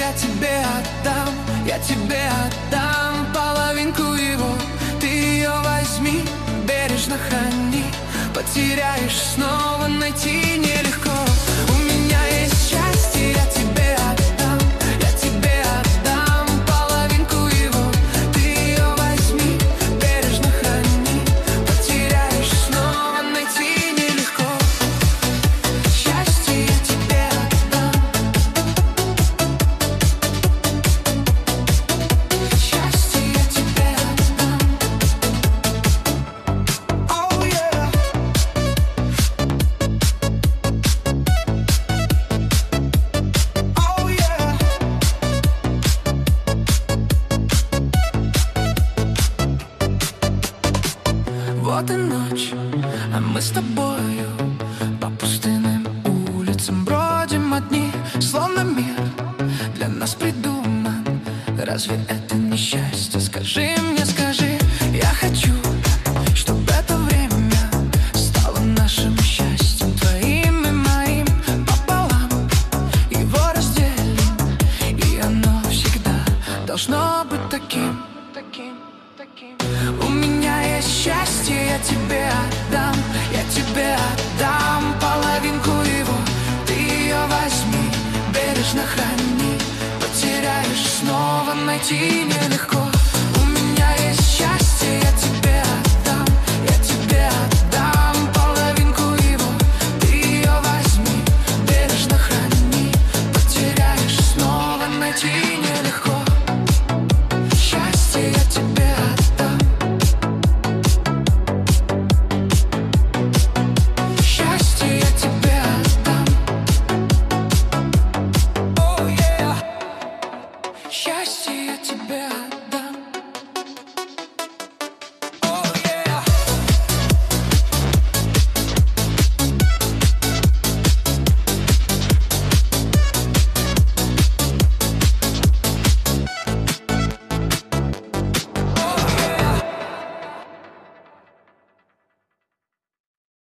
я тебе отдам половинку его. Ты ее возьми, бережно храни, потеряешь, снова найти нелегко. У меня есть счастье, я тебе отдам половинку его. Ты ее возьми, бережно храни, потеряешь, снова найти нелегко. Счастье я тебе отдам. Счастье я тебе отдам. Oh yeah. Oh yeah. Вот и ночь, а мы с тобою по пустынным улицам бродим одни, словно мир для нас придуман. Разве это не счастье? Скажи мне, скажи. Я хочу, чтобы это время стало нашим счастьем, твоим и моим пополам. Его разделим, и оно всегда должно быть таким. У меня есть счастье, я тебе отдам половинку его. Ты ее возьми, бережно храни, потеряешь, снова найти нелегко.